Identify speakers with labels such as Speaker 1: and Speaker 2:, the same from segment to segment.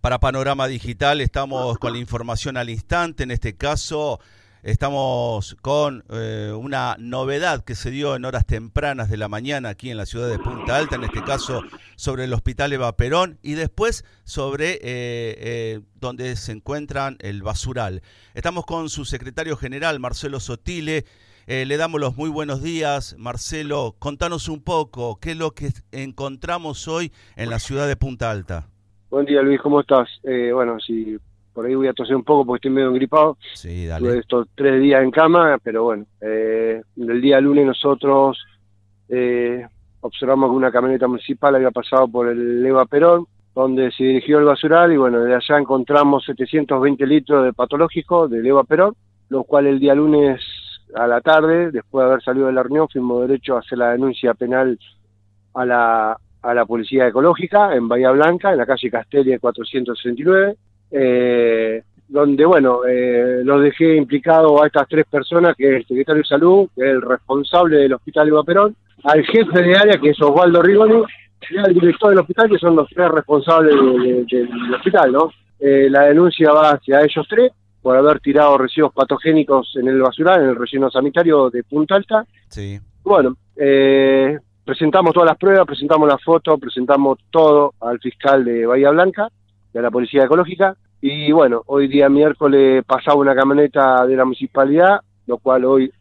Speaker 1: Para Panorama Digital estamos con la información al instante. En este caso estamos con una novedad que se dio en horas tempranas de la mañana aquí en la ciudad de Punta Alta, en este caso sobre el Hospital Eva Perón y después sobre donde se encuentran el basural. Estamos con su secretario general, Marcelo Sotile. Le damos los muy buenos días. Marcelo, contanos un poco, ¿qué es lo que encontramos hoy en la ciudad de Punta Alta?
Speaker 2: Buen día, Luis, ¿cómo estás? Bueno, sí, por ahí voy a toser un poco porque estoy medio engripado.
Speaker 1: Sí, dale.
Speaker 2: Tuve estos 3 días en cama, pero bueno, el día lunes nosotros observamos que una camioneta municipal había pasado por el Eva Perón, donde se dirigió el basural, y bueno, de allá encontramos 720 litros de patológico del Eva Perón, lo cual el día lunes a la tarde, después de haber salido de la reunión, fuimos derecho a hacer la denuncia penal a la Policía Ecológica en Bahía Blanca, en la calle Castelli 469, donde, bueno, los dejé implicados a estas 3 personas, que es el secretario de Salud, que es el responsable del Hospital Eva Perón, al jefe de área, que es Osvaldo Rigoni, y al director del hospital, que son los 3 responsables del hospital, ¿no? La denuncia va hacia ellos 3, por haber tirado residuos patogénicos en el basural, en el relleno sanitario de Punta Alta.
Speaker 1: Sí.
Speaker 2: Bueno, presentamos todas las pruebas, presentamos las fotos, presentamos todo al fiscal de Bahía Blanca, de la Policía Ecológica, y bueno, hoy día miércoles pasaba una camioneta de la municipalidad, lo cual hoy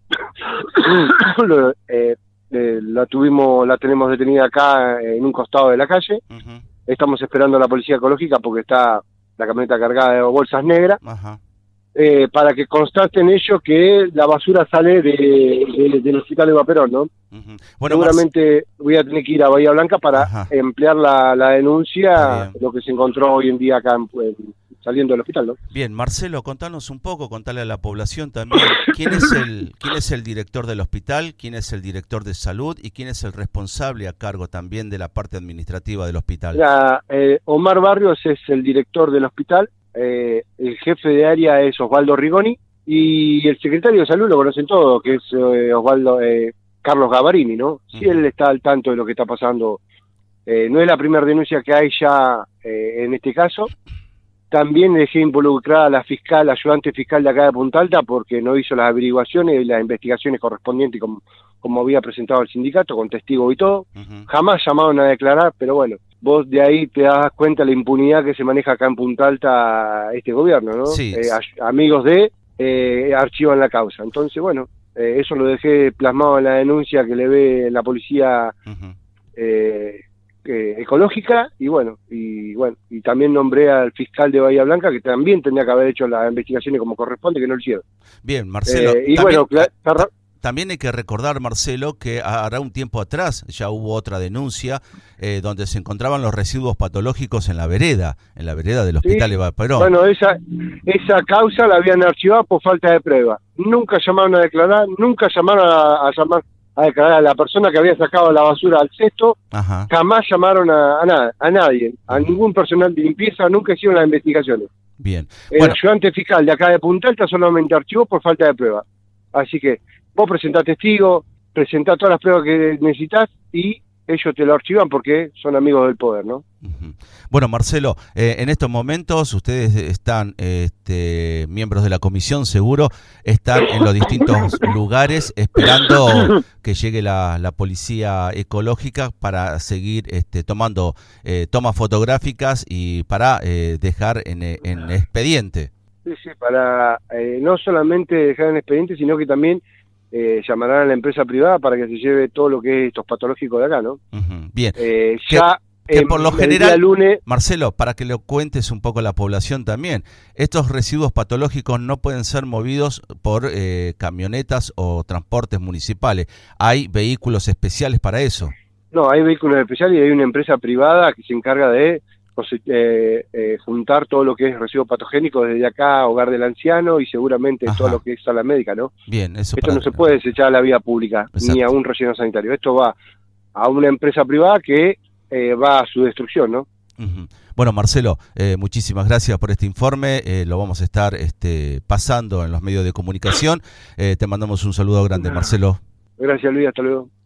Speaker 2: la tenemos detenida acá en un costado de la calle.
Speaker 1: Uh-huh.
Speaker 2: Estamos esperando a la Policía Ecológica porque está la camioneta cargada de bolsas negras.
Speaker 1: Ajá.
Speaker 2: Para que constaten ellos que la basura sale del Hospital Eva Perón, ¿no?
Speaker 1: Uh-huh. Bueno,
Speaker 2: seguramente voy a tener que ir a Bahía Blanca para
Speaker 1: Ajá.
Speaker 2: emplear la denuncia, lo que se encontró hoy en día acá saliendo del hospital, ¿no?
Speaker 1: Bien, Marcelo, contanos un poco, contale a la población también, ¿quién es el director del hospital, quién es el director de salud y quién es el responsable a cargo también de la parte administrativa del hospital?
Speaker 2: Omar Barrios es el director del hospital. El jefe de área es Osvaldo Rigoni, y el secretario de salud lo conocen todos, que es Carlos Gavarini, ¿no? Sí, él está al tanto de lo que está pasando. No es la primera denuncia que hay ya en este caso. También dejé involucrada a la ayudante fiscal de acá de Punta Alta, porque no hizo las averiguaciones y las investigaciones correspondientes como había presentado el sindicato, con testigos y todo.
Speaker 1: Uh-huh.
Speaker 2: Jamás llamaron a declarar, pero bueno, vos de ahí te das cuenta la impunidad que se maneja acá en Punta Alta este gobierno, ¿no?
Speaker 1: Sí.
Speaker 2: Amigos archivan la causa. Entonces, bueno, eso lo dejé plasmado en la denuncia que le ve la policía
Speaker 1: Uh-huh.
Speaker 2: ecológica, y también nombré al fiscal de Bahía Blanca, que también tendría que haber hecho las investigaciones como corresponde, que no lo hicieron.
Speaker 1: Bien, Marcelo. También hay que recordar, Marcelo, que hará un tiempo atrás ya hubo otra denuncia donde se encontraban los residuos patológicos en la vereda del Hospital Eva Perón.
Speaker 2: Bueno, esa causa la habían archivado por falta de prueba. Nunca llamaron a declarar, nunca llamaron a declarar a la persona que había sacado la basura al cesto.
Speaker 1: Ajá.
Speaker 2: Jamás llamaron a nadie, a ningún personal de limpieza, nunca hicieron las investigaciones.
Speaker 1: Bien.
Speaker 2: El ayudante fiscal de acá de Punta Alta solamente archivó por falta de prueba. Así que vos presentás testigos, presentás todas las pruebas que necesitas y ellos te lo archivan porque son amigos del poder, ¿no?
Speaker 1: Uh-huh. Bueno, Marcelo, en estos momentos ustedes están, miembros de la comisión, seguro, están en los distintos lugares esperando que llegue la policía ecológica para seguir tomando tomas fotográficas y para dejar en expediente.
Speaker 2: Sí, para no solamente dejar en expediente, sino que también llamarán a la empresa privada para que se lleve todo lo que es estos patológicos de acá, ¿no?
Speaker 1: Uh-huh. Bien.
Speaker 2: Que
Speaker 1: por lo general,
Speaker 2: lunes,
Speaker 1: Marcelo, para que lo cuentes un poco a la población también, estos residuos patológicos no pueden ser movidos por camionetas o transportes municipales. ¿Hay vehículos especiales para eso?
Speaker 2: No, hay vehículos especiales y hay una empresa privada que se encarga de juntar todo lo que es residuos patogénicos desde acá, Hogar del Anciano, y seguramente todo lo que es sala médica, ¿no?
Speaker 1: Bien, eso.
Speaker 2: Esto no se puede desechar a la vía pública. Exacto. Ni a un relleno sanitario. Esto va a una empresa privada que va a su destrucción, ¿no?
Speaker 1: Uh-huh. Bueno, Marcelo, muchísimas gracias por este informe. Lo vamos a estar pasando en los medios de comunicación. Te mandamos un saludo grande, Marcelo.
Speaker 2: Gracias, Luis. Hasta luego.